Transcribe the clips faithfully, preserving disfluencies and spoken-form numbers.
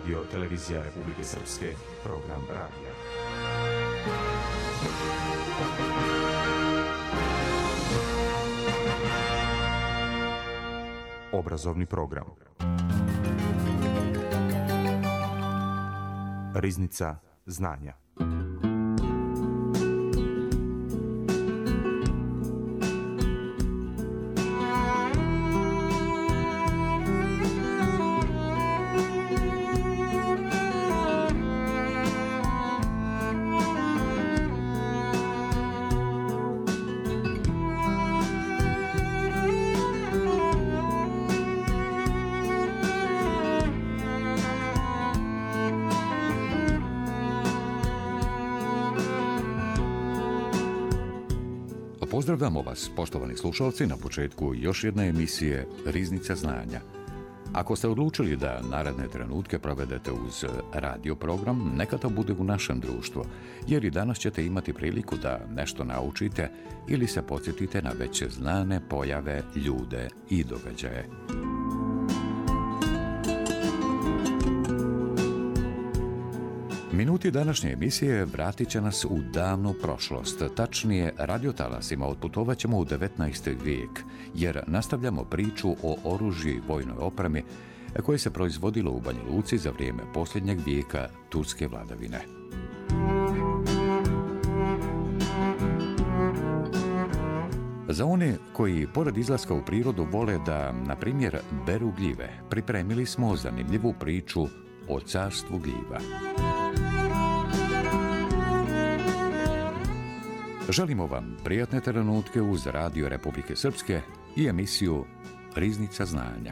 Radio Televizija Republike Srpske, program radija. Obrazovni program. Riznica znanja. Pozdravljamo vas, poštovani slušalci, na početku još jedne emisije Riznica znanja. Ako ste odlučili da naredne trenutke provedete uz radio program, neka to bude u našem društvu, jer i danas ćete imati priliku da nešto naučite ili se podsjetite na već znane pojave, ljude i događaje. Minuti današnje emisije vratit će nas u davnu prošlost, tačnije radiotalasima otputovat ćemo u devetnaesti vijek, jer nastavljamo priču o oružju i vojnoj opremi koje se proizvodilo u Banja Luci za vrijeme posljednjeg vijeka turske vladavine. Za one koji pored izlaska u prirodu vole da, na primjer, beru gljive, pripremili smo zanimljivu priču o carstvu gljiva. Želimo vam prijatne trenutke uz Radio Republike Srpske i emisiju Riznica znanja.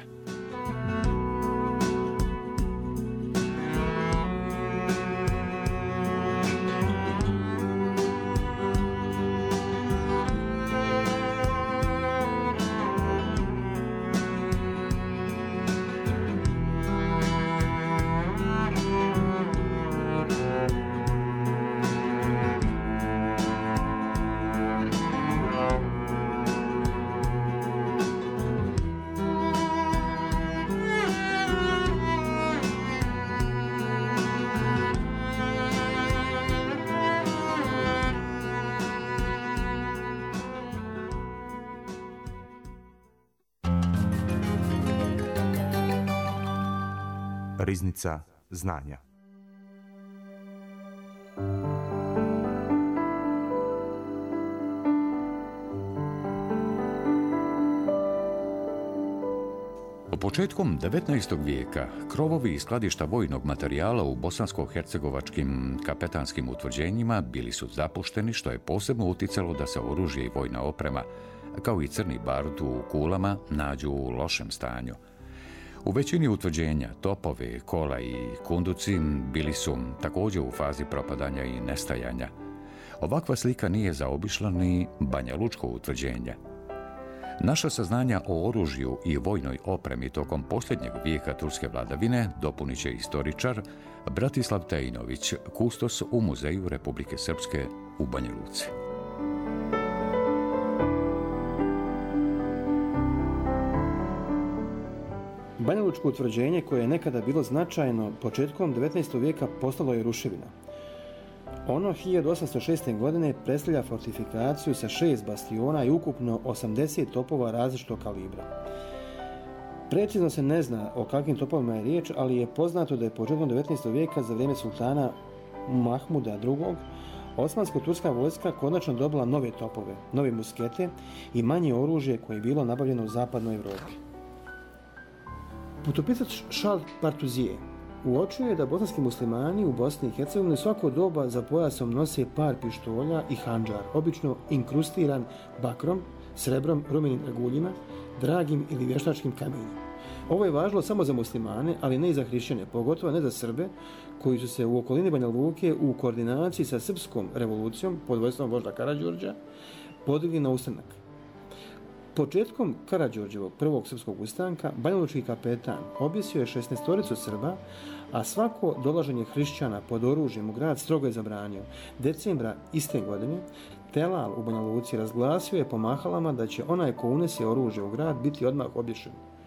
Riznica znanja. Početkom devetnaestog vijeka krovovi i skladišta vojnog materijala u bosansko-hercegovačkim kapetanskim utvrđenjima bili su zapušteni, što je posebno uticalo da se oružje i vojna oprema, kao i crni barut u kulama, nađu u lošem stanju. U većini utvrđenja topove, kola i kunduci bili su također u fazi propadanja i nestajanja. Ovakva slika nije zaobišla ni Banja Lučko utvrđenje. Naša saznanja o oružju i vojnoj opremi tokom posljednjeg vijeka turske vladavine dopunit će istoričar Bratislav Tejinović, kustos u Muzeju Republike Srpske u Banja Luci. Banja Lučko utvrđenje, koje je nekada bilo značajno, početkom devetnaestog vijeka postalo je ruševina. Ono hiljadu osamsto šeste. godine predstavlja fortifikaciju sa šest bastiona i ukupno osamdeset topova različitog kalibra. Precizno se ne zna o kakvim topovima je riječ, ali je poznato da je početkom devetnaestog vijeka za vrijeme sultana Mahmuda drugog. Osmansko-turska vojska konačno dobila nove topove, nove muskete i manje oružje koje je bilo nabavljeno u zapadnoj Evropi. Putopisac Charles Partuzier uočio je da bosanski muslimani u Bosni i Hercegovini svako doba za pojasom nose par pištolja i handžar, obično inkrustiran bakrom, srebrom, rumenim draguljima, dragim ili vještačkim kamenjem. Ovo je važilo samo za muslimane, ali ne i za hrišćane, pogotovo ne za Srbe, koji su se u okolini Banja Luke u koordinaciji sa srpskom revolucijom pod vodstvom vožda Karađorđa podigli na ustanak. Početkom Karađorđevog prvog srpskog ustanka banjalučki kapetan objesio je šesnaestoricu Srba, a svako dolaženje hrišćana pod oružjem u grad strogo je zabranio. Decembra iste godine Telal u Banja Luci razglasio je po mahalama da će onaj ko unese oružje u grad biti odmah obješen.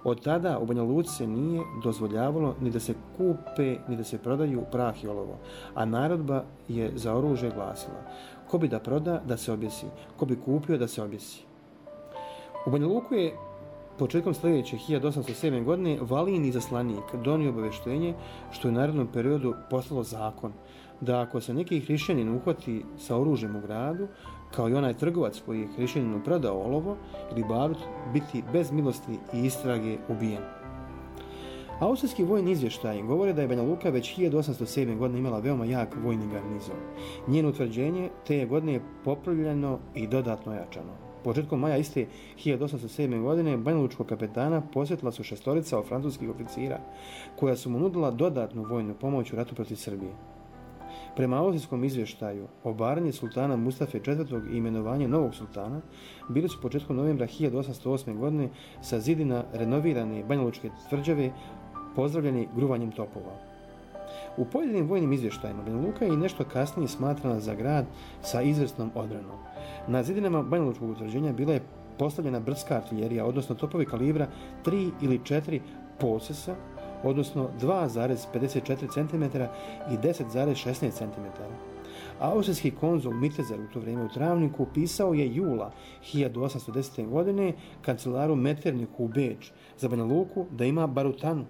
Od tada u Banja Luci se nije dozvoljavalo ni da se kupe, ni da se prodaju prah i olovo, a naredba je za oružje glasila: ko bi da proda, da se objesi, ko bi kupio, da se objesi. U Banja Luku je početkom sljedeće hiljadu osamsto sedme. godine Valijin izaslanik donio obavještenje, što je u narednom periodu postalo zakon, da ako se neki hrišćanin uhvati sa oružjem u gradu, kao i onaj trgovac koji je hrišćaninu prodao olovo ili barut, biti bez milosti i istrage ubijen. Austrijski vojni izvještaji govore da je Banja Luka već hiljadu osamsto sedme. godine imala veoma jak vojni garnizon. Njeno utvrđenje te godine je popravljeno i dodatno ojačano. Početkom maja iste hiljadu osamsto sedme. godine banjalučkog kapetana posjetila su šestorica od francuskih oficira, koja su mu nudila dodatnu vojnu pomoć u ratu protiv Srbije. Prema austrijskom izvještaju, obaranje sultana Mustafe četvrtog. i imenovanje novog sultana bili su početkom novembra hiljadu osamsto osme. godine sa zidina renovirane banjalučke tvrđave pozdravljeni gruvanjem topova. U pojedinim vojnim izvještajima Banja Luka je i nešto kasnije smatrana za grad sa izvrsnom odbranom. Na zidinama banjalučkog utvrđenja bila je postavljena brdska artiljerija, odnosno topovi kalibra tri ili četiri posesa, odnosno dva zarez pedeset četiri centimetra i deset zarez šesnaest centimetara. Austrijski konzul Mitezer u to vrijeme u Travniku pisao je jula hiljadu osamsto desete. godine kancelaru Metternichu u Beč za Banja Luku da ima barutanu.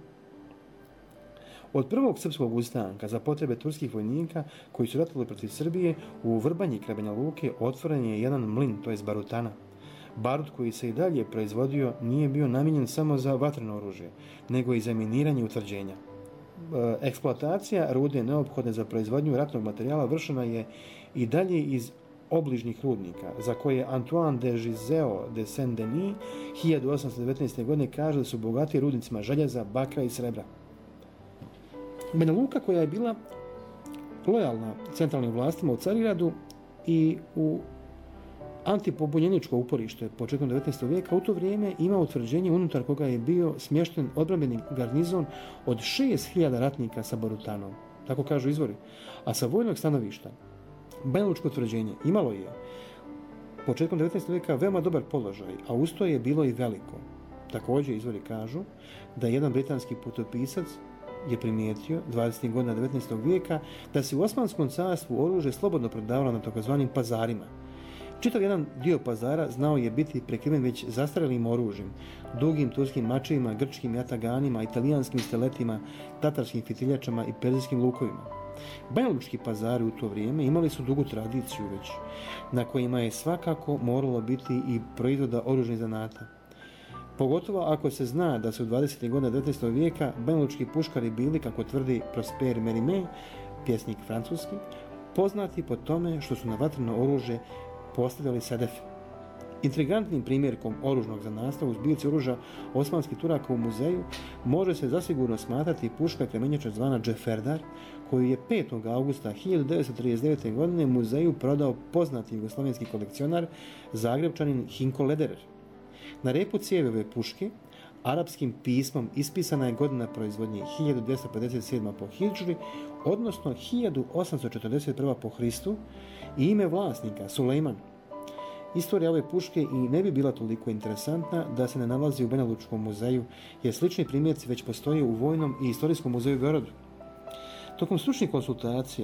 Od prvog srpskog ustanka za potrebe turskih vojnika koji su ratovali protiv Srbije, u Vrbanji kraj Banja Luke otvoren je jedan mlin, to jest barutana. Barut koji se i dalje proizvodio nije bio namijenjen samo za vatreno oružje, nego i za miniranje utvrđenja. Eksploatacija rude neophodne za proizvodnju ratnog materijala vršena je i dalje iz obližnjih rudnika, za koje Antoine de Giseo de Saint-Denis hiljadu osamsto devetnaeste. godine kaže da su bogati rudnicima željeza, bakra i srebra. Banja Luka, koja je bila lojalna centralnim vlastima u Carigradu i u antipobunjeničko uporište početkom devetnaestog. vijeka, u to vrijeme ima utvrđenje unutar koga je bio smješten odbrambeni garnizon od šest hiljada ratnika sa barutanom, tako kažu izvori. A sa vojnog stanovišta banjalučko utvrđenje imalo je početkom devetnaestog. vijeka veoma dobar položaj, a uz to je bilo i veliko. Također izvori kažu da jedan britanski putopisac je primijetio dvadesetih godina devetnaestog. vijeka da se u Osmanskom carstvu oružje slobodno prodavalo na takozvanim pazarima. Čitav jedan dio pazara znao je biti prekriven već zastarelim oružjem, dugim turskim mačevima, grčkim jataganima, italijanskim steletima, tatarskim fitiljačama i perzijskim lukovima. Banjalučki pazari u to vrijeme imali su dugu tradiciju već, na kojima je svakako moralo biti i proizvoda oružnih zanata. Pogotovo ako se zna da su u dvadesetih godina devetnaestog. vijeka banjalučki puškari bili, kako tvrdi Prosper Mérimée, pjesnik francuski, poznati po tome što su na vatreno oružje postavljali sedefe. Intrigantnim primjerkom oružnog zanatstva u zbirci oružja osmanskih Turaka u muzeju može se zasigurno smatrati puška kremenjača zvana Džeferdar, koju je petog augusta hiljadu devetsto trideset devete. godine muzeju prodao poznati jugoslavenski kolekcionar Zagrebčanin Hinko Lederer. Na repu cijevi ove puške arapskim pismom ispisana je godina proizvodnje hiljadu dvjesto pedeset sedma. po hidžri, odnosno hiljadu osamsto četrdeset prva. po Hristu i ime vlasnika Sulejman. Istorija ove puške i ne bi bila toliko interesantna da se ne nalazi u Banjalučkom muzeju, jer slični primjerci već postoje u Vojnom i Istorijskom muzeju u Beogradu. Tokom stručnih konsultacija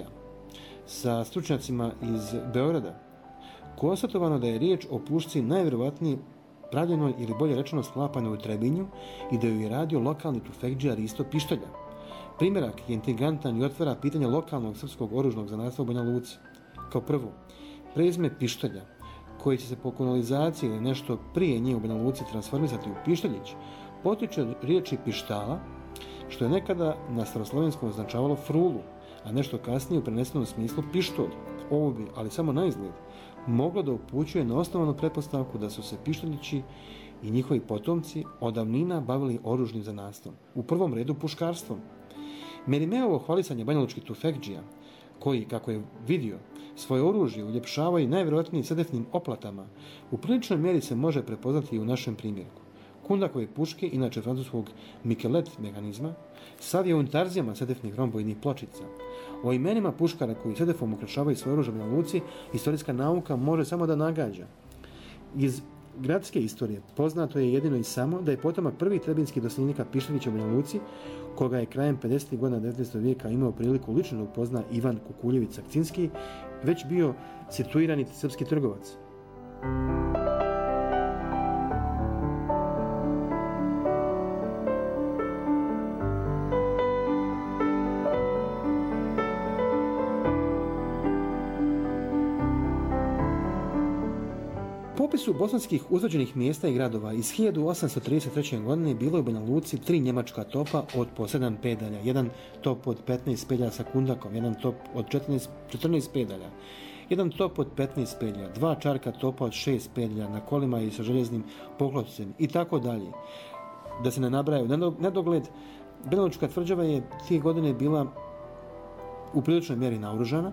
sa stručnjacima iz Beograda konstatovano da je riječ o pušci najvjerovatnije pravljenoj ili bolje rečeno sklapanoj u Trebinju i da ju je radio lokalni tufekdžija Risto Pištolja. Primjerak je intrigantan i otvara pitanje lokalnog srpskog oružnog zanatstva u Banja Luci. Kao prvo, prezime Pištolja, koji će se po kolonizaciji ili nešto prije nje u Banja Luci transformisati u Pištoljić, potiče od riječi pištala, što je nekada na staroslovenskom označavalo frulu, a nešto kasnije u prenesenom smislu pištolj. Ovo bi, ali samo na izgled, moglo da upućuje na osnovanu pretpostavku da su se pištoljići i njihovi potomci od davnina bavili oružnim zanatstvom, u prvom redu puškarstvom. Merimeovo hvalisanje banjalučkih tufekdžija, koji, kako je vidio, svoje oružje uljepšavaju najvjerojatnije sedefnim oplatama, u priličnoj mjeri se može prepoznati i u našem primjerku. Kundakove puške, inače francuskog Mikelet mehanizma, sad je u intarzijama sedefnih rombojnih pločica. O imenima puškara koji sedefom ukrašavaju svoje oružje na Luci, istorijska nauka može samo da nagađa. Iz gradske istorije poznato je jedino i samo da je potomak prvih trebinskih doseljenika Pišljevića u Banja Luci, koga je krajem pedesetih godina devetnaestog vijeka imao priliku lično da upozna Ivan Kukuljević-Sakcinski, već bio situirani srpski trgovac. U popisu bosanskih utvrđenih mjesta i gradova iz hiljadu osamsto trideset treće. godine bilo je u Banja Luci tri njemačka topa od po sedam pedalja, jedan top od petnaest pedalja sa kundakom, jedan top od četrnaest, četrnaest pedalja, jedan top od petnaest pedalja, dva čarka topa od šest pedalja na kolima i sa željeznim poklopcem i tako dalje. Da se ne nabraju nedogled, Banjalučka tvrđava je tije godine bila u priličnoj mjeri naoružana,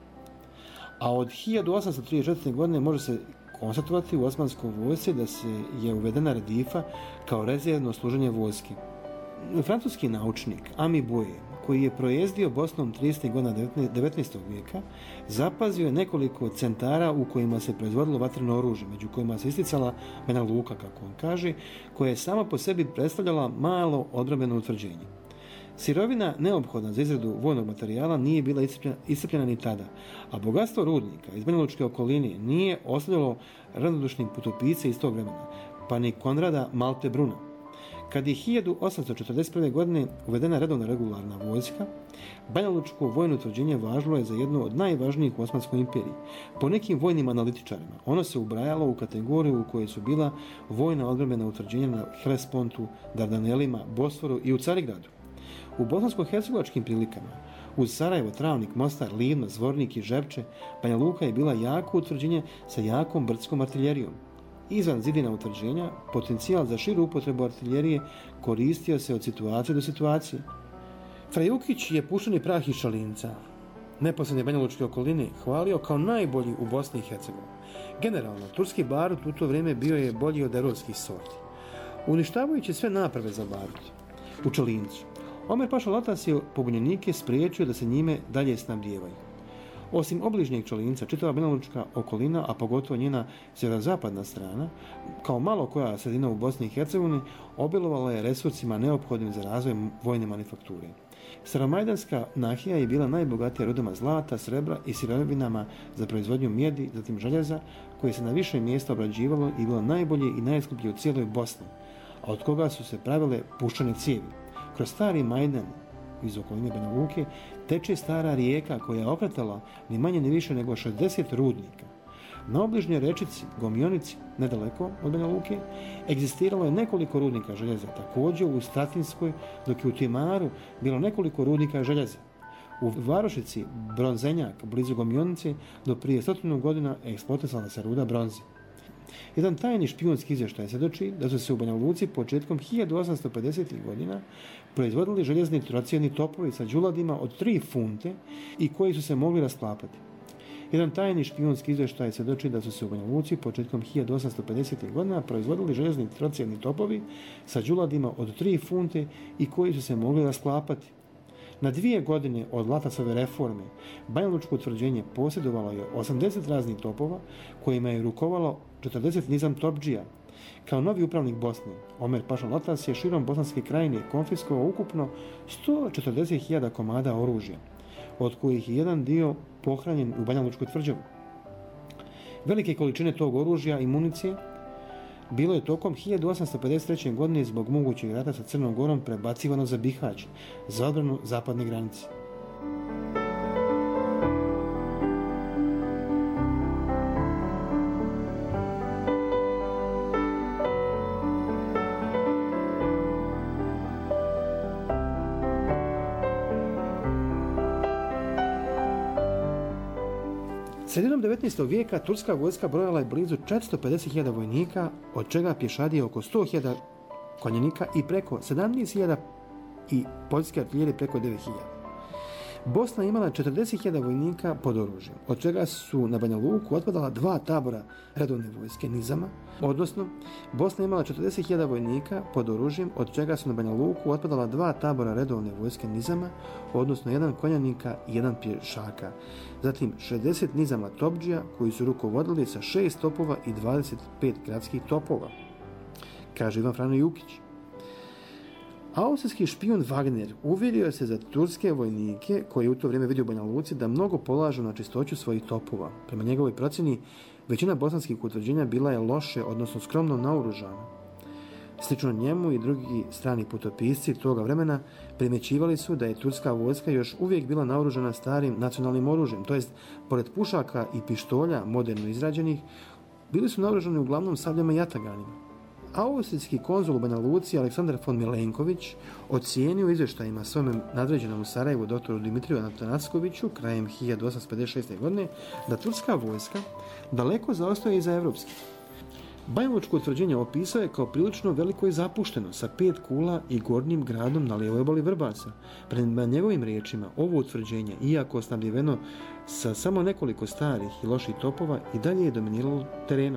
a od hiljadu osamsto trideset četvrte. godine može se konstatovati u osmanskoj vojsci da se je uvedena redifa kao rezervno služenje vojske. Francuski naučnik Ami Boje, koji je projezdio Bosnom tridesetih godina devetnaestog vijeka, zapazio je nekoliko centara u kojima se proizvodilo vatreno oružje, među kojima se isticala Banja Luka, kako on kaže, koja je sama po sebi predstavljala malo odbrambeno utvrđenje. Sirovina neophodna za izradu vojnog materijala nije bila iscrpljena ni tada, a bogatstvo rudnika iz Banjalučke okoline nije ostavljalo ravnodušnim putopisce iz tog vremena, pa ni Konrada Malte Bruna. Kad je hiljadu osamsto četrdeset prve. godine uvedena redovna regularna vojska, Banjalučko vojno utvrđenje važilo je za jedno od najvažnijih u Osmanskoj imperiji. Po nekim vojnim analitičarima ono se ubrajalo u kategoriju u kojoj su bila vojna odbrambena utvrđenja na Helespontu, Dardanelima, Bosforu i u Carigradu. U bosansko-hercegovačkim prilikama, uz Sarajevo, Travnik, Mostar, Livno, Zvornik i Žepče, Banja Luka je bila jako utvrđenje sa jakom brdskom artiljerijom. Izvan zidina utvrđenja, potencijal za širu upotrebu artiljerije koristio se od situacije do situacije. Frajukić je pušeni prah iz Šalinca, neposredne Banjalučke okoline, hvalio kao najbolji u Bosni i Hercegovini. Generalno, turski barut u to vrijeme bio je bolji od europskih sorti. Uništavajući sve naprave za barut u Čalincu, Omer Paša Latas je pobunjenike spriječio da se njime dalje snabdijevaju. Osim obližnjeg Čalinca, čitava Banjalučka okolina, a pogotovo njena sjeverozapadna strana, kao malo koja sredina u Bosni i Hercegovini, obilovala je resursima neophodnim za razvoj vojne manufakture. Staromajdanska nahija je bila najbogatija rudama zlata, srebra i sirovinama za proizvodnju mjedi, zatim željeza, koje se na više mjesta obrađivalo i bilo najbolje i najskuplje u cijeloj Bosni, a od koga su se pravile puščane cijevi. Kroz stari Majdan iz okoline Banja Luke teče stara rijeka koja je okretala ni manje ni više nego šezdeset rudnika. Na obližnjoj rečici Gomionici, nedaleko od Banja Luke, egzistiralo je nekoliko rudnika željeza, također u Stratinskoj, dok je u Timaru bilo nekoliko rudnika željeza. U Varošici Bronzenjak, blizu Gomionice, do prije stotinu godina eksploatisala se ruda bronze. Jedan tajni špijunski izvještaj svjedoči da su se u Banja Luci početkom hiljadu osamsto pedesetih. godina proizvodili željezni trocjevni topovi sa đuladima od tri funte i koji su se mogli rasklapati. Jedan tajni špijunski izvještaj svjedoči da su se u Banja Luci početkom hiljadu osamsto pedesetih. godina proizvodili željezni trocjevni topovi sa đuladima od tri funte i koji su se mogli rasklapati. Na dvije godine od Latasove reforme, Banjalučko utvrđenje posjedovalo je osamdeset raznih topova kojima je rukovalo četrdeset nizam topdžija. Kao novi upravnik Bosne, Omer Paša Latas je širom Bosanske krajine konfiskovao ukupno sto četrdeset hiljada komada oružja, od kojih je jedan dio pohranjen u Banjalučku tvrđavu. Velike količine tog oružja i municije bilo je tokom hiljadu osamsto pedeset treće. godine zbog mogućeg rata sa Crnom Gorom prebacivano za Bihać, za odbranu zapadne granice. Sredinom devetnaestog vijeka turska vojska brojala je blizu četiristo pedeset hiljada vojnika, od čega pješadije oko sto hiljada konjenika i preko sedamnaest hiljada i poljske artiljerije preko devet hiljada. Bosna je imala četrdeset hiljada vojnika pod oružjem, od čega su na Banja Luku otpadala dva tabora redovne vojske nizama, odnosno Bosna je imala četrdeset hiljada vojnika pod oružjem, od čega su na Banja Luku otpadala dva tabora redovne vojske nizama, odnosno jedan konjanika i jedan pješaka. Zatim šezdeset nizama topdžija koji su rukovodili sa šest topova i dvadeset pet gradskih topova, kaže Ivan Frano Jukić. Austrijski špijun Wagner uvjerio se za turske vojnike koji u to vrijeme vidio u Banja Luci da mnogo polažu na čistoću svojih topova. Prema njegovoj procjeni, većina bosanskih utvrđenja bila je loše, odnosno skromno naoružana. Slično njemu i drugi strani putopisci toga vremena primjećivali su da je turska vojska još uvijek bila naoružana starim nacionalnim oružjem, to jest pored pušaka i pištolja moderno izrađenih, bili su naoružani uglavnom sabljama i jataganima. Austrijski konzul u Banja Luci Aleksandar von Milenković ocijenio izvještajima svome nadređenom u Sarajevu doktoru Dimitriju Antanackoviću krajem hiljadu osamsto pedeset šeste. godine da turska vojska daleko zaostaje iza evropske. Banjalučko utvrđenje opisao je kao prilično veliko i zapušteno, sa pet kula i gornjim gradom na lijevoj obali Vrbasa. Prema njegovim riječima, ovo utvrđenje, iako snabdjeveno sa samo nekoliko starih i loših topova, i dalje je dominiralo terenom.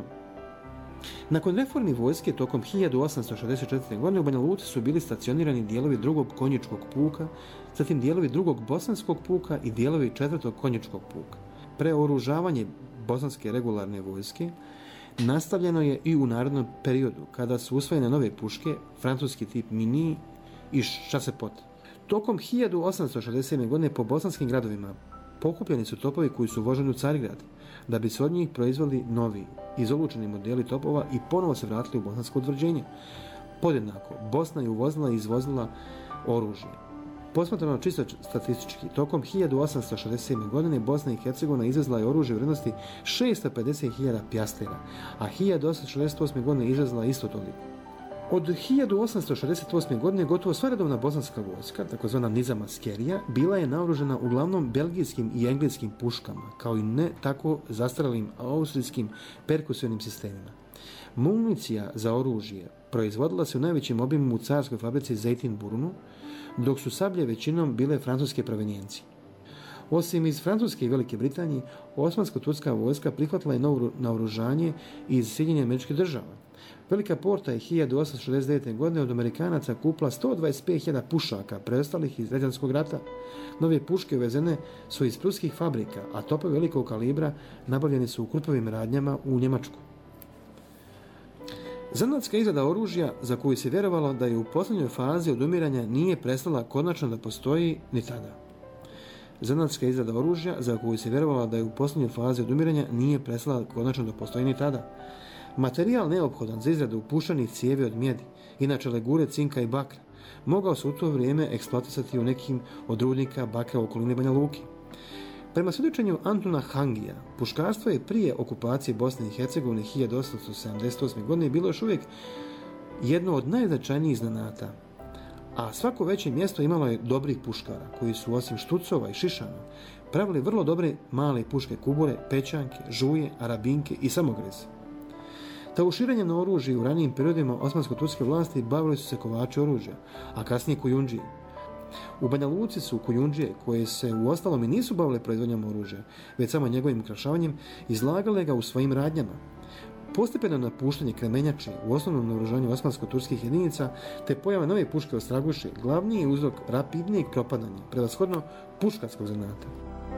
Nakon reformi vojske tokom hiljadu osamsto šezdeset četvrte. godine u Banja Luci su bili stacionirani dijelovi drugog konjičkog puka, zatim dijelovi drugog bosanskog puka i dijelovi četvrtog konjičkog puka. Preoružavanje bosanske regularne vojske nastavljeno je i u narednom periodu, kada su usvojene nove puške, francuski tip Mini i Šasepot. Tokom hiljadu osamsto šezdeset sedme. godine po bosanskim gradovima pokupljeni su topovi koji su voženi u Carigrad, da bi se od njih proizveli novi, izolučeni modeli topova i ponovo se vratili u bosansko utvrđenje. Podjednako, Bosna je uvozila i izvozila oružje. Posmatrano čisto statistički, tokom hiljadu osamsto šezdeset sedme. godine Bosna i Hercegovina izvezla je oružje u vrijednosti šesto pedeset hiljada pjastera, a hiljadu osamsto šezdeset osme. godine izvezla isto toliko. Od hiljadu osamsto šezdeset osme. godine gotovo sva redovna bosanska vojska, takozvana nizama skerija, bila je naoružena uglavnom belgijskim i engleskim puškama, kao i ne tako zastaralim austrijskim perkusivnim sistemima. Municija za oružje proizvodila se u najvećem obimu u carskoj fabrici Zeitin Burunu, dok su sablje većinom bile francuske provenijencije. Osim iz Francuske i Velike Britanije, osmansko-turska vojska prihvatila je naoružanje iz Sjedinjenih Američkih Država. Velika porta je hiljadu osamsto šezdeset devete. godine od Amerikanaca kupila sto dvadeset pet hiljada pušaka preostalih iz Građanskog rata. Nove puške uvezene su iz pruskih fabrika, a topovi velikog kalibra nabavljeni su u Krupovim radnjama u Njemačku. Zanatska izrada oružja, za koju se vjerovalo da je u posljednjoj fazi odumiranja, nije prestala konačno da postoji ni tada. Zanatska izrada oružja, za koju se vjerovalo da je u posljednjoj fazi odumiranja, nije prestala konačno da postoji ni tada. Materijal neophodan za izradu pušanih cijevi od mjedi, inače legure, cinka i bakra, mogao se u to vrijeme eksploatisati u nekim od rudnika bakra u okolini Banja Luki. Prema svjedočenju Antuna Hangija, puškarstvo je prije okupacije Bosne i Hercegovine hiljadu osamsto sedamdeset osme. godine bilo još uvijek jedno od najznačajnijih zanata, a svako veće mjesto imalo je dobrih puškara, koji su osim štucova i šišana pravili vrlo dobre male puške kubure, pećanke, žuje, arabinke i samogreze. Tauširanjem na oružje u ranijim periodima osmansko-turske vlasti bavili su se kovači oružja, a kasnije kujundžije. U Banja Luci su kujundžije, koje se u ostalom i nisu bavile proizvodnjom oružja, već samo njegovim ukrašavanjem, izlagale ga u svojim radnjama. Postepeno napuštanje kremenjači u osnovnom naoružanju osmansko-turskih jedinica te pojava nove puške ostraguše glavni je uzrok rapidnijeg propadanja, prevashodno puškarskog zanata.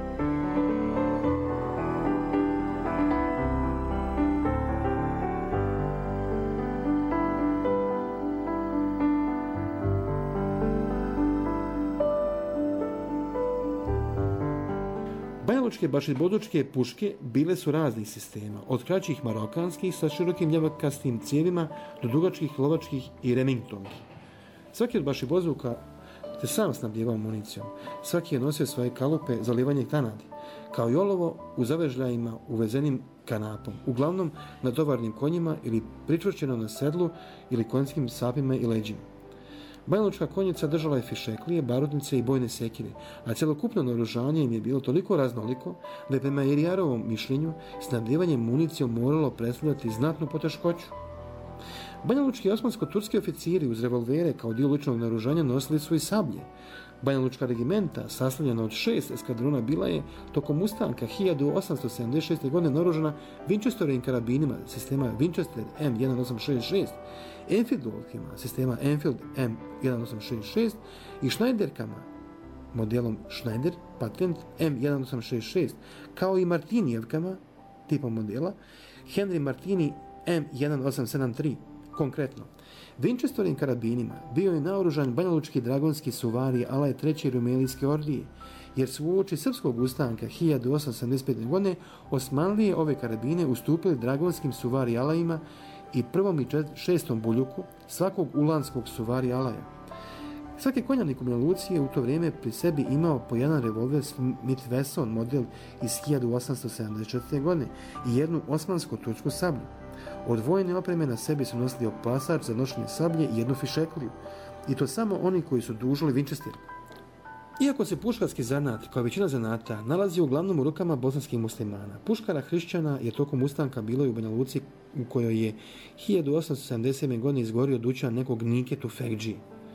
Banjalučke bašibodučke puške bile su raznih sistema, od kraćih marokanskih sa širokim ljevakastim cijevima do dugačkih lovačkih i remingtonki. Svaki od bašibozuka se sam snabdjevao municijom. Svaki je nosio svoje kalupe za livanje tanadi, kao i olovo u zavežljajima uvezenim kanapom, uglavnom na tovarnim konjima ili pričvršćeno na sedlu ili konjskim sapima i leđima. Banjalučka konjica držala je fišeklije, barutnice i bojne sekire, a cjelokupno naoružanje im je bilo toliko raznoliko da je prema Irijarovom mišljenju snabdjevanje municijom moralo predstavljati znatnu poteškoću. Banjalučki i osmansko-turski oficiri uz revolvere kao dio ličnog naoružanja nosili su i sablje, Banja Lučka regimenta, sastavljena od šest eskadrona, bila je tokom ustanka hiljadu osamsto sedamdeset šeste. godine naoružana Winchesterovim karabinima sistema Winchester M jedan osam šest šest, Enfield-ovkima sistema Enfield M jedan osam šest šest i Schneiderkama modelom Schneider patent M jedan osam šest šest, kao i Martinijevkama tipa modela Henry Martini M jedan osam sedam tri. Konkretno, Winchesterovim karabinima bio je naoružan banjalučki dragonski suvari Alaje treće rumelijske ordije, jer su uoči srpskog ustanka hiljadu osamsto sedamdeset pete. godine Osmanlije ove karabine ustupili dragonskim suvari Alajima i prvom i šestom buljuku svakog ulanskog suvari Alaja. Svaki konjanik u Banja Luci je u to vrijeme pri sebi imao po jedan revolver Smith Wesson model iz hiljadu osamsto sedamdeset četvrte. godine i jednu osmansko-tursku sablju. Od vojne opreme na sebi su nosili opasač za nošenje sablje i jednu fišekliju, i to samo oni koji su dužili Winchester. Iako se puškarski zanat, kao većina zanata, nalazi uglavnom u rukama bosanskih muslimana, puškara hrišćana je tokom ustanka bilo i u Banja Luci, u kojoj je hiljadu osamsto sedamdeset sedme. godine izgorio dućan nekog Nike Tufekdži.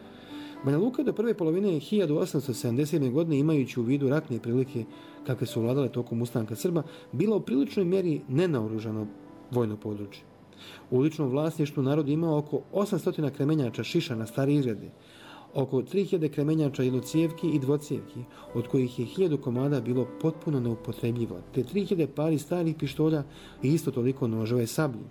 Banja Luka do prve polovine hiljadu osamsto sedamdeset sedme. godine, imajući u vidu ratne prilike kakve su vladale tokom ustanka Srba, bila u priličnoj mjeri nenaoružano vojno područje. U ličnom vlasništvu narod imao oko osamsto kremenjača šišana stare izgrade, oko tri hiljade kremenjača jednocijevki i dvocijevki, od kojih je hiljadu komada bilo potpuno neupotrebljivo, te tri hiljade pari starih pištolja i isto toliko noževa i sablji.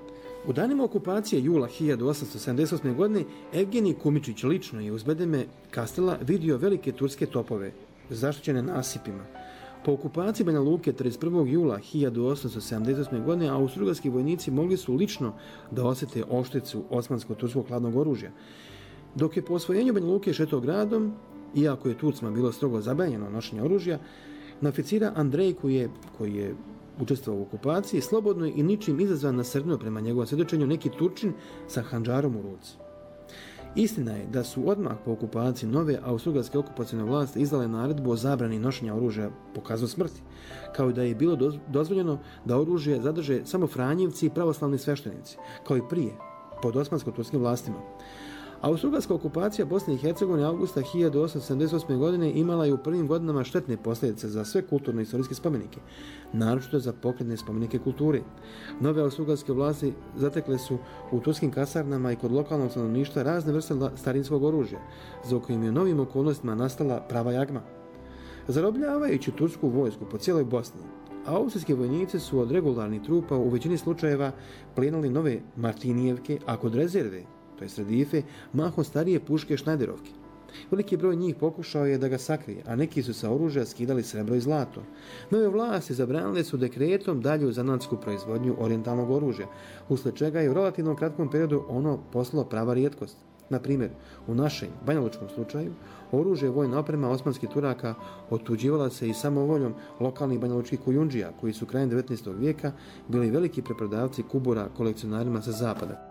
U danima okupacije jula hiljadu osamsto sedamdeset osme. godine Evgenij Kumičić lično je uz bedeme Kastela vidio velike turske topove, zaštićene nasipima. Po okupaciji Banja Luke trideset prvog jula hiljadu osamsto sedamdeset osme. godine austrougarski vojnici mogli su lično da osjete oštricu osmansko-turskog hladnog oružja. Dok je po osvojenju Banja Luke šetao gradom, iako je Turcima bilo strogo zabranjeno nošenje oružja, na oficira Andrej koji je, koji je učestvovao u okupaciji, slobodno i ničim izazvan nasrnuo prema njegovom svjedočenju neki Turčin sa handžarom u ruci. Istina je da su odmah po okupaciji nove austrougarske okupacione vlasti izdale naredbu o zabrani nošenja oružja po kaznu smrti, kao i da je bilo dozvoljeno da oružje zadrže samo Franjevci i pravoslavni sveštenici, kao i prije, pod osmansko-turskim vlastima. Austrougarska okupacija Bosne i Hercegovine avgusta hiljadu osamsto sedamdeset osme. godine imala je u prvim godinama štetne posljedice za sve kulturno istorijske spomenike, naročito za pokretne spomenike kulture. Nove austrougarske vlasti zatekle su u turskim kasarnama i kod lokalnog stanovništva razne vrste starinskog oružja, za kojim je u novim okolnostima nastala prava jagma. Zarobljavajući tursku vojsku po cijeloj Bosni, austrijski vojnici su od regularnih trupa u većini slučajeva plijenili nove Martinijevke, a kod rezerve, to je redife, mahom starije puške Schneiderovke. Veliki broj njih pokušao je da ga sakrije, a neki su sa oružja skidali srebro i zlato. Nove vlasti zabranile su dekretom dalju zanatsku proizvodnju orijentalnog oružja, usled čega je u relativno kratkom periodu ono postalo prava rijetkost. Na primjer, u našem banjalučkom slučaju, oružje vojna oprema osmanskih Turaka otuđivala se i samovoljom lokalnih banjalučkih kujundžija, koji su krajem devetnaestog vijeka bili veliki preprodavci kubura kolekcionarima sa zapada.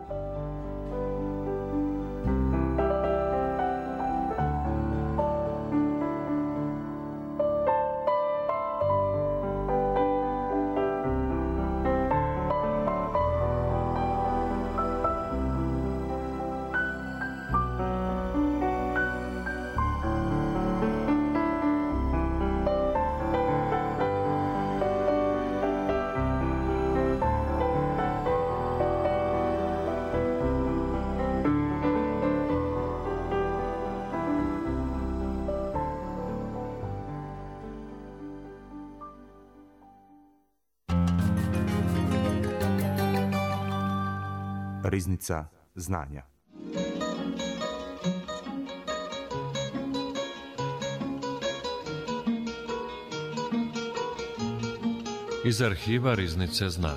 Riznica znanja. Iz arhiva Riznice znanja.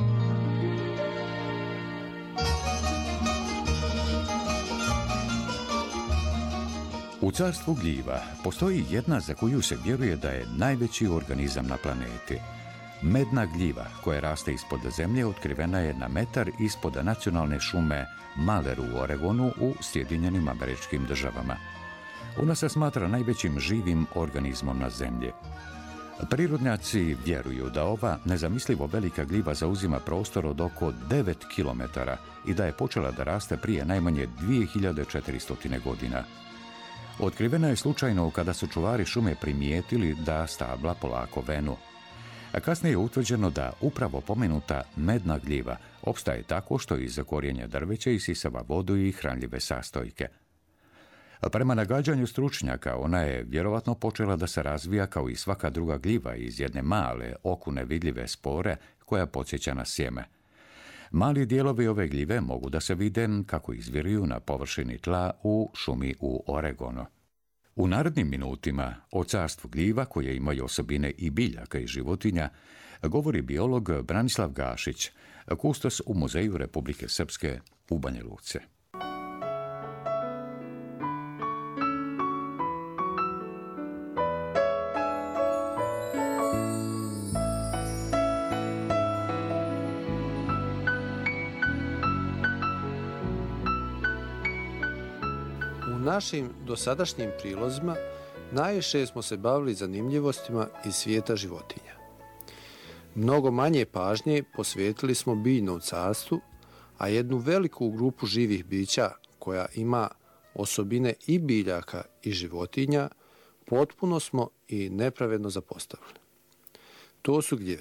U carstvu gljiva postoji jedna za koju se vjeruje da je najveći organizam na planeti. Medna gljiva, koja raste ispod zemlje, otkrivena je na metar ispod nacionalne šume Malheur u Oregonu u Sjedinjenim Američkim Državama. Ona se smatra najvećim živim organizmom na zemlji. Prirodnjaci vjeruju da ova nezamislivo velika gljiva zauzima prostor od oko devet kilometara i da je počela da raste prije najmanje dvije hiljade četiristo godina. Otkrivena je slučajno kada su čuvari šume primijetili da stabla polako venu. A kasnije je utvrđeno da upravo pomenuta medna gljiva opstaje tako što iz korijenja drveća isisava vodu i hranljive sastojke. Prema nagađanju stručnjaka, ona je vjerovatno počela da se razvija kao i svaka druga gljiva iz jedne male, oku nevidljive spore koja podsjeća na sjeme. Mali dijelovi ove gljive mogu da se vide kako izviruju na površini tla u šumi u Oregonu. U narednim minutima o carstvu gljiva koje imaju osobine i biljaka i životinja govori biolog Branislav Gašić, kustos u Muzeju Republike Srpske u Banja Luci. U našim dosadašnjim prilozima najviše smo se bavili zanimljivostima iz svijeta životinja. Mnogo manje pažnje posvetili smo biljnom carstvu, a jednu veliku grupu živih bića koja ima osobine i biljaka i životinja potpuno smo i nepravedno zapostavili. To su gljive.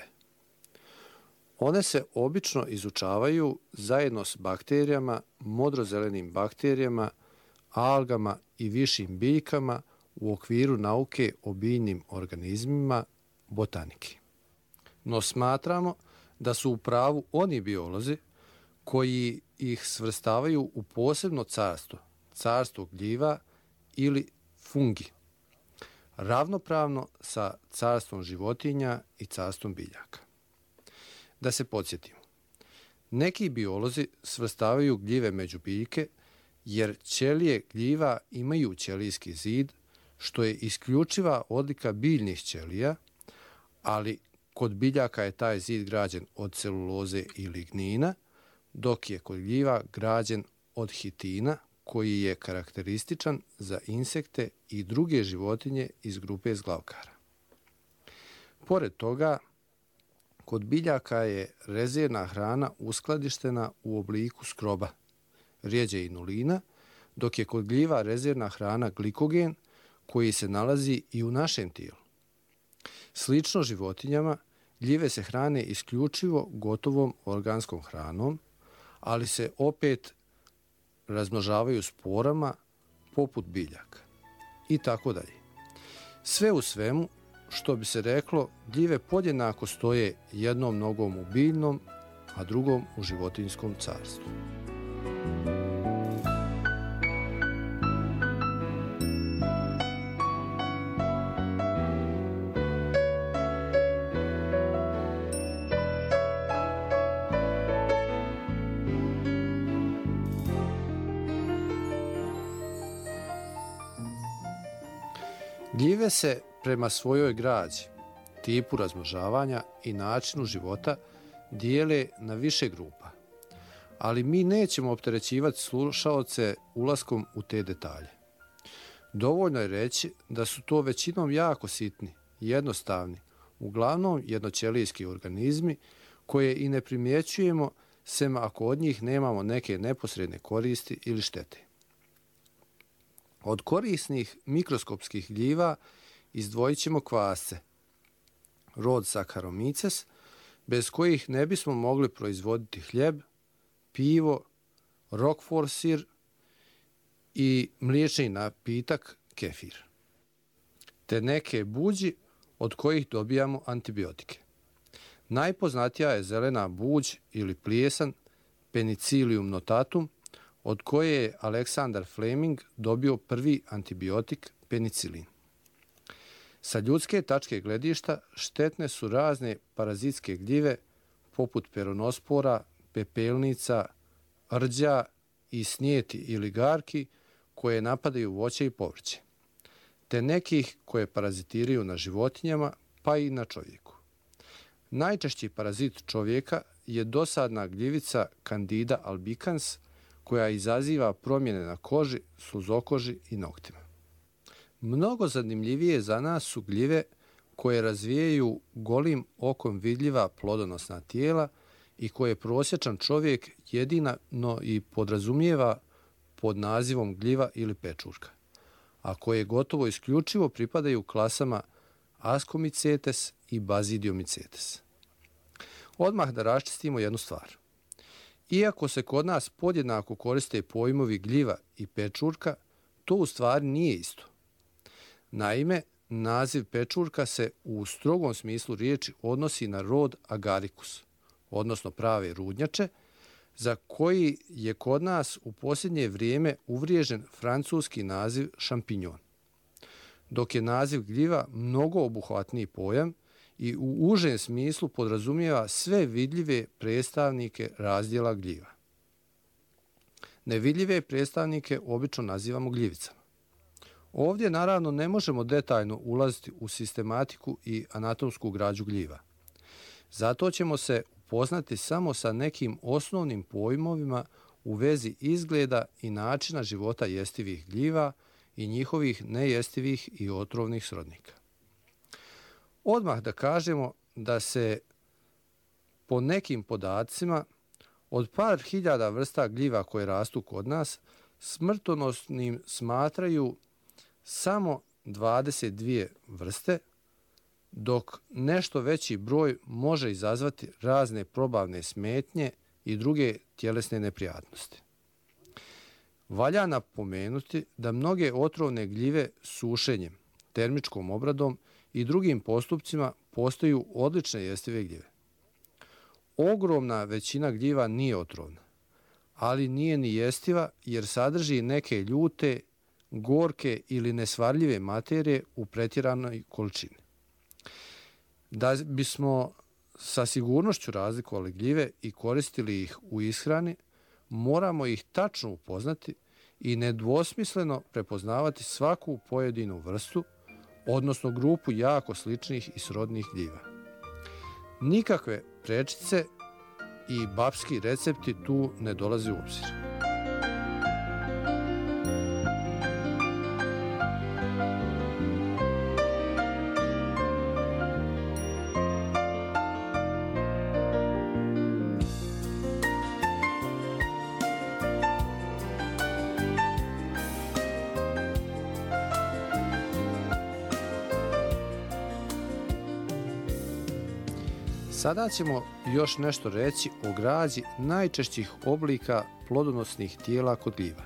One se obično izučavaju zajedno s bakterijama, modrozelenim bakterijama, algama i višim biljkama u okviru nauke o biljnim organizmima, botaniki. No smatramo da su u pravu oni biolozi koji ih svrstavaju u posebno carstvo, carstvo gljiva ili fungi, ravnopravno sa carstvom životinja i carstvom biljaka. Da se podsjetimo, neki biolozi svrstavaju gljive među biljke jer ćelije gljiva imaju ćelijski zid, što je isključiva odlika biljnih ćelija, ali kod biljaka je taj zid građen od celuloze i lignina, dok je kod gljiva građen od hitina, koji je karakterističan za insekte i druge životinje iz grupe zglavkara. Pored toga, kod biljaka je rezervna hrana uskladištena u obliku skroba, rjeđe inulina, dok je kod gljiva rezervna hrana glikogen, koji se nalazi i u našem tijelu. Slično životinjama, gljive se hrane isključivo gotovom organskom hranom, ali se opet razmnožavaju sporama poput biljaka i tako dalje. Sve u svemu, što bi se reklo, gljive podjednako stoje jednom nogom u biljnom, a drugom u životinjskom carstvu. Gljive se prema svojoj građi, tipu razmnožavanja i načinu života dijele na više grupa, ali mi nećemo opterećivati slušaoce ulaskom u te detalje. Dovoljno je reći da su to većinom jako sitni, jednostavni, uglavnom jednoćelijski organizmi koje i ne primjećujemo sem ako od njih nemamo neke neposredne koristi ili štete. Od korisnih mikroskopskih gljiva izdvojit ćemo kvasce, rod Saccharomyces, bez kojih ne bismo mogli proizvoditi hljeb, pivo, Roquefort sir i mliječni napitak kefir, te neke buđi od kojih dobijamo antibiotike. Najpoznatija je zelena buđ ili plijesan, Penicillium notatum, od koje je Aleksandar Fleming dobio prvi antibiotik penicilin. Sa ljudske tačke gledišta štetne su razne parazitske gljive poput peronospora, pepelnica, rđa i snijeti ili garki koje napadaju voće i povrće, te nekih koje parazitiraju na životinjama pa i na čovjeku. Najčešći parazit čovjeka je dosadna gljivica Candida albicans koja izaziva promjene na koži, suzokoži i noktima. Mnogo zanimljivije za nas su gljive koje razvijaju golim okom vidljiva plodonosna tijela i koje prosječan čovjek jedino i podrazumijeva pod nazivom gljiva ili pečurka. a koje gotovo isključivo pripadaju klasama Ascomycetes i Basidiomycetes. Odmah da raščistimo jednu stvar. Iako se kod nas podjednako koriste pojmovi gljiva i pečurka, to u stvari nije isto. Naime, naziv pečurka se u strogom smislu riječi odnosi na rod Agaricus, odnosno prave rudnjače, za koji je kod nas u posljednje vrijeme uvriježen francuski naziv šampinjon, dok je naziv gljiva mnogo obuhvatniji pojam i u užem smislu podrazumijeva sve vidljive predstavnike razdjela gljiva. Nevidljive predstavnike obično nazivamo gljivicama. Ovdje naravno ne možemo detaljno ulaziti u sistematiku i anatomsku građu gljiva. Zato ćemo se upoznati samo sa nekim osnovnim pojmovima u vezi izgleda i načina života jestivih gljiva i njihovih nejestivih i otrovnih srodnika. Odmah da kažemo da se po nekim podacima od par hiljada vrsta gljiva koje rastu kod nas smrtonosnim smatraju samo dvadeset dvije vrste, dok nešto veći broj može izazvati razne probavne smetnje i druge tjelesne neprijatnosti. Valja napomenuti da mnoge otrovne gljive sušenjem, termičkom obradom i drugim postupcima postaju odlične jestive gljive. Ogromna većina gljiva nije otrovna, ali nije ni jestiva jer sadrži neke ljute, gorke ili nesvarljive materije u pretjeranoj količini. Da bismo sa sigurnošću razlikovali gljive i koristili ih u ishrani, moramo ih tačno upoznati i nedvosmisleno prepoznavati svaku pojedinu vrstu, odnosno grupu jako sličnih i srodnih gljiva. Nikakve prečice i babski recepti tu ne dolaze u obzir. Sada ćemo još nešto reći o građi najčešćih oblika plodonosnih tijela kod gljiva.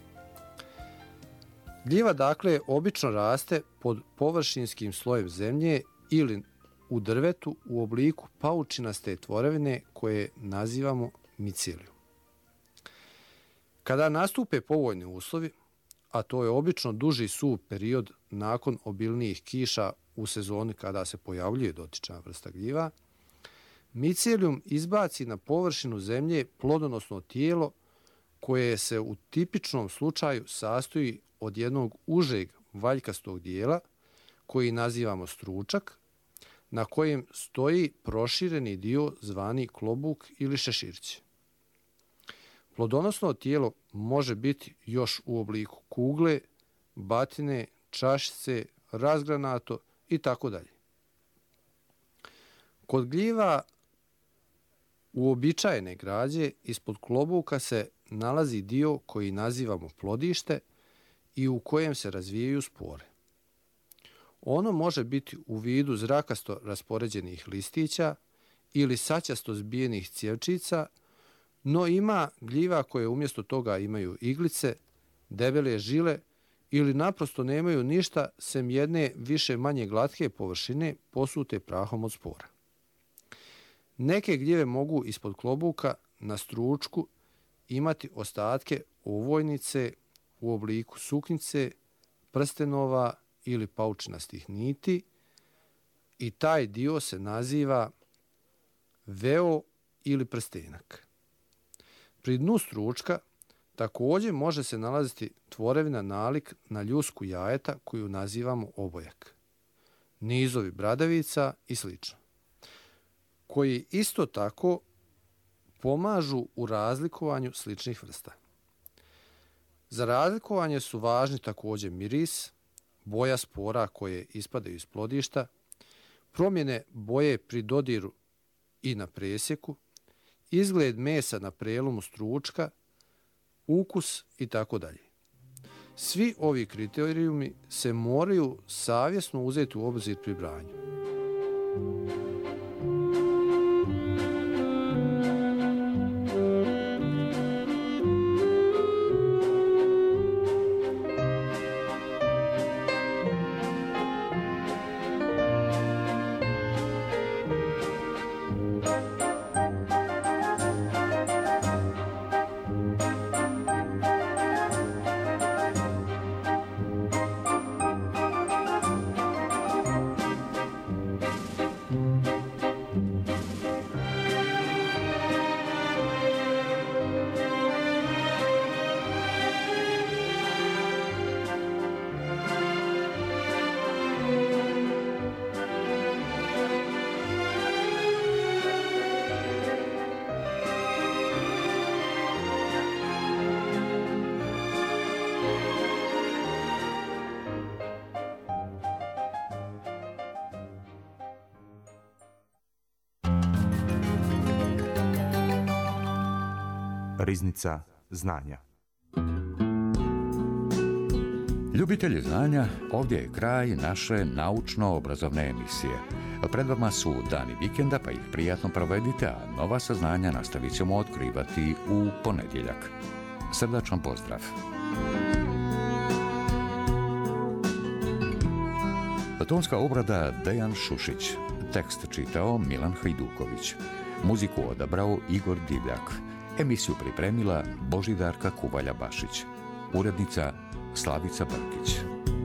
Gljiva dakle obično raste pod površinskim slojem zemlje ili u drvetu u obliku paučinaste tvorevine koje nazivamo micelijum. Kada nastupe povoljni uslovi, a to je obično duži suv period nakon obilnijih kiša u sezoni kada se pojavljuje dotična vrsta gljiva, micelijum izbaci na površinu zemlje plodonosno tijelo koje se u tipičnom slučaju sastoji od jednog užeg valjkastog dijela koji nazivamo stručak, na kojem stoji prošireni dio zvani klobuk ili šeširće. Plodonosno tijelo može biti još u obliku kugle, batine, čašice, razgranato i tako dalje. Kod gljiva uobičajene građe ispod klobuka se nalazi dio koji nazivamo plodište i u kojem se razvijaju spore. Ono može biti u vidu zrakasto raspoređenih listića ili saćasto zbijenih cjevčica, no ima gljiva koje umjesto toga imaju iglice, debele žile ili naprosto nemaju ništa sem jedne više manje glatke površine posute prahom od spora. Neke gljive mogu ispod klobuka na stručku imati ostatke ovojnice u obliku suknjice, prstenova ili paučinastih niti i taj dio se naziva veo ili prstenak. Pri dnu stručka također može se nalaziti tvorevina nalik na ljusku jajeta koju nazivamo obojak, nizovi bradavica i sl. Koji isto tako pomažu u razlikovanju sličnih vrsta. Za razlikovanje su važni također miris, boja spora koje ispadaju iz plodišta, promjene boje pri dodiru i na presjeku, izgled mesa na prelomu stručka, ukus i tako dalje. Svi ovi kriterijumi se moraju savjesno uzeti u obzir pri branju. Riznica znanja. Ljubitelji znanja, ovdje je kraj naše naučno-obrazovne emisije. Pred vama su dani vikenda, pa ih prijatno provedite, a nova saznanja nastavit ćemo otkrivati u ponedjeljak. Srdačan pozdrav! Tonska obrada Dejan Šušić, tekst čitao Milan Hajduković, muziku odabrao Igor Divljak, emisiju pripremila Božidarka Kuvalja-Bašić, urednica Slavica Brkić.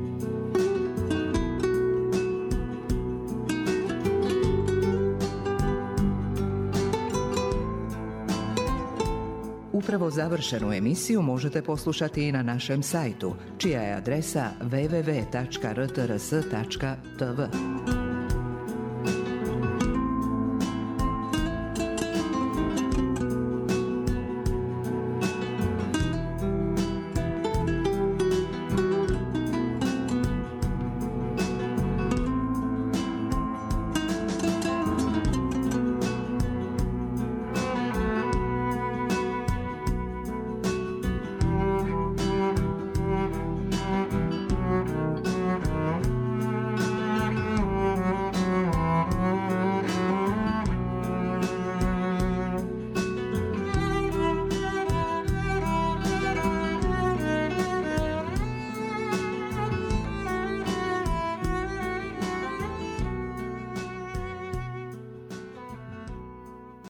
Upravo završenu emisiju možete poslušati i na našem sajtu, čija je adresa w w w tačka r t r s tačka t v.